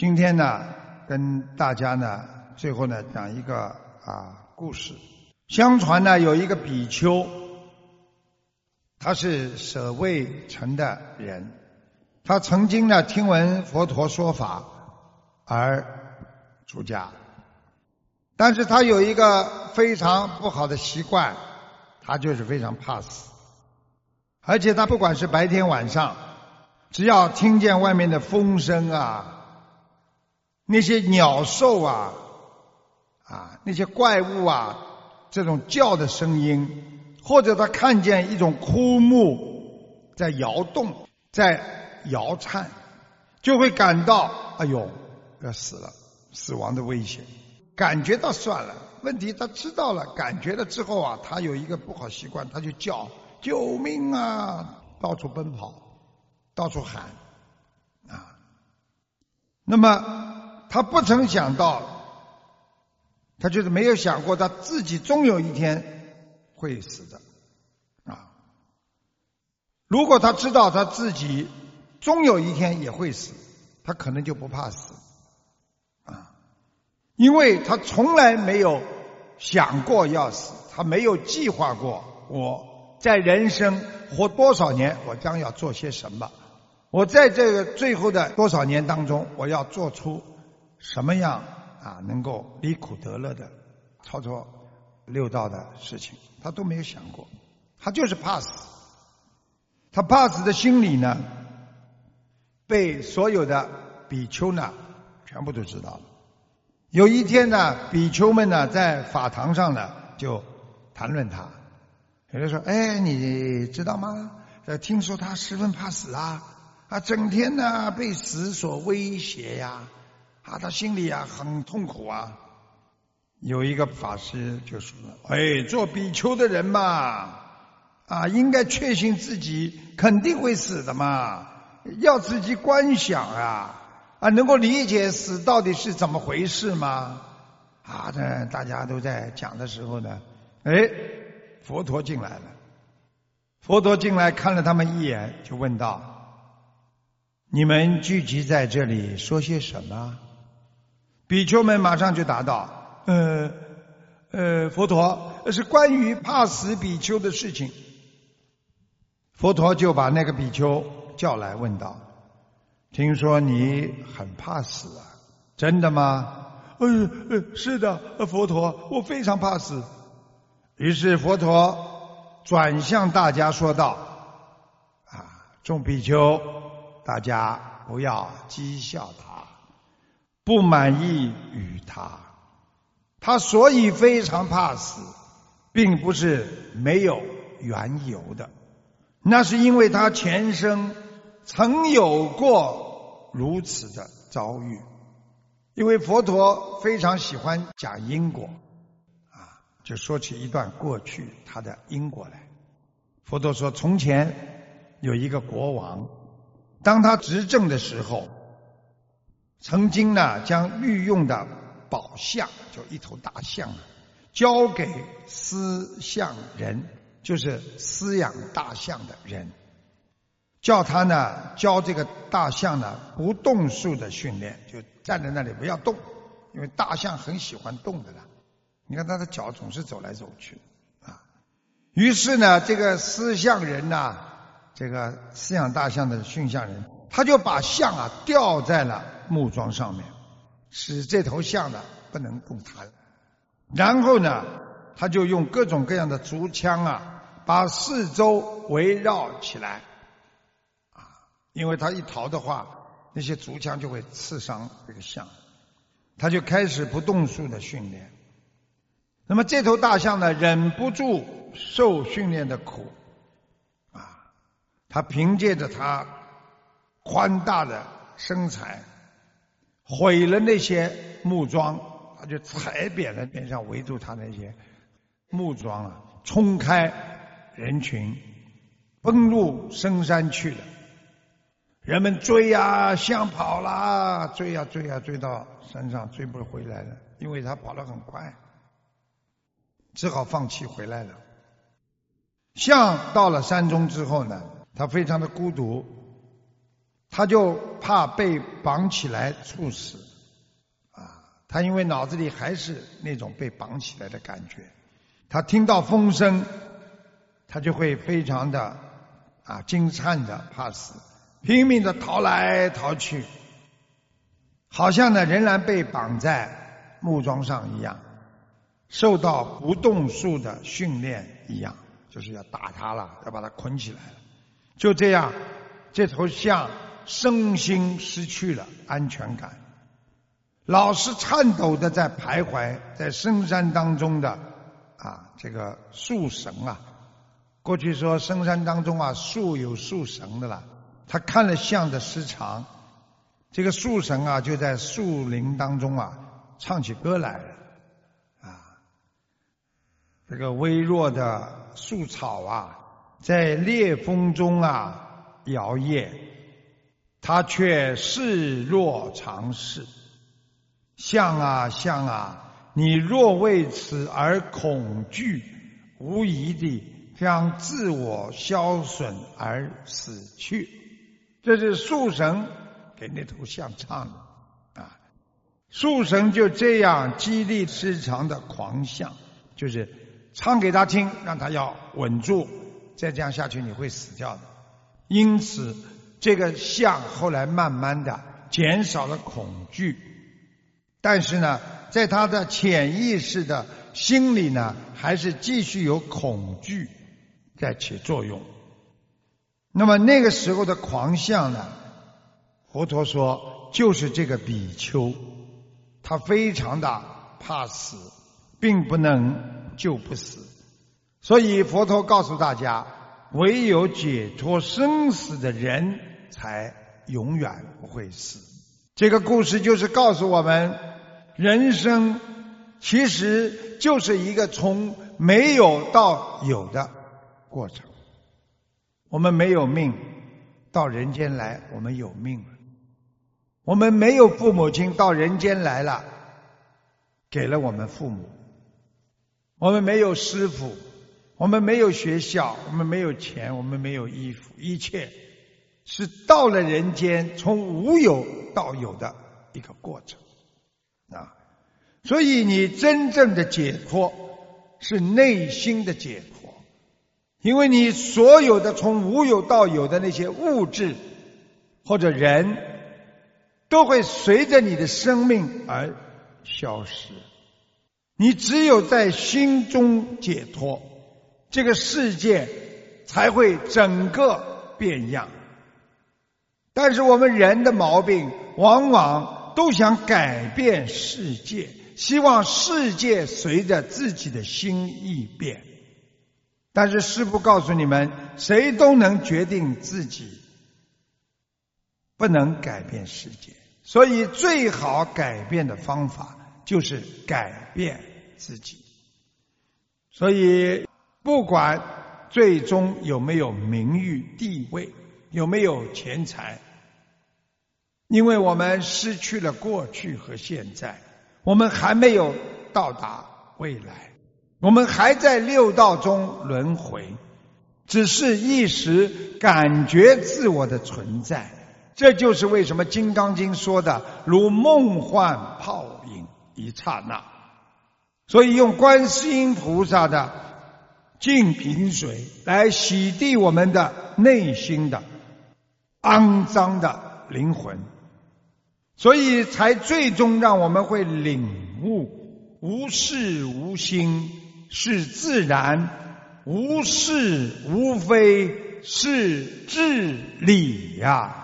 今天呢，跟大家呢，最后呢讲一个故事。相传呢，有一个比丘，他是舍卫城的人，他曾经呢听闻佛陀说法而出家，但是他有一个非常不好的习惯，他就是非常怕死，而且他不管是白天晚上，只要听见外面的风声那些鸟兽那些怪物这种叫的声音，或者他看见一种枯木在摇动，在摇颤，就会感到哎呦要死了，死亡的危险。感觉到算了，问题他知道了，感觉了之后他有一个不好习惯，他就叫救命到处奔跑，到处喊那么他不曾想到，他就是没有想过他自己终有一天会死的如果他知道他自己终有一天也会死，他可能就不怕死因为他从来没有想过要死，他没有计划过我在人生活多少年，我将要做些什么，我在这个最后的多少年当中，我要做出什么样能够离苦得乐的超脱六道的事情，他都没有想过，他就是怕死。他怕死的心理呢，被所有的比丘呢全部都知道了。有一天呢，比丘们呢在法堂上呢就谈论他，有人说你知道吗，听说他十分怕死整天呢被死所威胁他心里很痛苦有一个法师就说了做比丘的人嘛应该确信自己肯定会死的嘛，要自己观想能够理解死到底是怎么回事吗？这大家都在讲的时候呢，佛陀进来了。佛陀进来看了他们一眼，就问道：你们聚集在这里说些什么？比丘们马上就答道：佛陀，是关于怕死比丘的事情。佛陀就把那个比丘叫来问道：听说你很怕死真的吗？是的，佛陀，我非常怕死。于是佛陀转向大家说道：众比丘，大家不要讥笑他，不满意于他。他所以非常怕死，并不是没有缘由的，那是因为他前生曾有过如此的遭遇。因为佛陀非常喜欢讲因果就说起一段过去他的因果来。佛陀说，从前有一个国王，当他执政的时候，曾经呢将御用的宝象，就一头大象交给饲象人，就是饲养大象的人，叫他呢教这个大象呢不动术的训练，就站在那里不要动，因为大象很喜欢动的你看他的脚总是走来走去于是呢这个饲象人这个饲养大象的驯象人，他就把象吊在了木桩上面，使这头象呢不能动弹。然后呢他就用各种各样的竹枪把四周围绕起来因为他一逃的话，那些竹枪就会刺伤这个象。他就开始不动术的训练。那么这头大象呢忍不住受训练的苦他凭借着他宽大的身材毁了那些木桩，他就踩扁了边上围住他那些木桩冲开人群，奔入深山去了。人们追象跑了，追到山上，追不回来了，因为他跑得很快，只好放弃回来了。象到了山中之后呢，他非常的孤独， 他就怕被绑起来处死他因为脑子里还是那种被绑起来的感觉，他听到风声，他就会非常的惊颤的怕死，拼命的逃来逃去，好像呢仍然被绑在木桩上一样，受到不动术的训练一样，就是要打他了，要把他捆起来了。就这样，这头象身心失去了安全感，老是颤抖的在徘徊在深山当中的这个树神过去说深山当中树有树神的了，他看了象的失常，这个树神就在树林当中唱起歌来了这个微弱的树草在烈风中摇曳，他却视若常事。象象你若为此而恐惧，无疑地将自我消损而死去。这是树神给那头象唱的树神就这样激励失常的狂象，就是唱给他听，让他要稳住，再这样下去你会死掉的。因此这个象后来慢慢的减少了恐惧，但是呢在他的潜意识的心里呢还是继续有恐惧在起作用。那么那个时候的狂象呢，佛陀说就是这个比丘，他非常的怕死，并不能救不死。所以佛陀告诉大家，唯有解脱生死的人才永远不会死。这个故事就是告诉我们，人生其实就是一个从没有到有的过程。我们没有命，到人间来我们有命了。我们没有父母亲，到人间来了，给了我们父母。我们没有师父，我们没有学校，我们没有钱，我们没有衣服，一切是到了人间从无有到有的一个过程所以你真正的解脱是内心的解脱，因为你所有的从无有到有的那些物质或者人都会随着你的生命而消失。你只有在心中解脱，这个世界才会整个变样。但是我们人的毛病往往都想改变世界，希望世界随着自己的心意变。但是师父告诉你们，谁都能决定自己，不能改变世界。所以最好改变的方法就是改变自己。所以不管最终有没有名誉地位，有没有钱财，因为我们失去了过去和现在，我们还没有到达未来，我们还在六道中轮回，只是一时感觉自我的存在。这就是为什么《金刚经》说的如梦幻泡影一刹那。所以用观世音菩萨的净瓶水来洗涤我们的内心的肮脏的灵魂，所以才最终让我们会领悟无事无心是自然，无是无非是智理呀。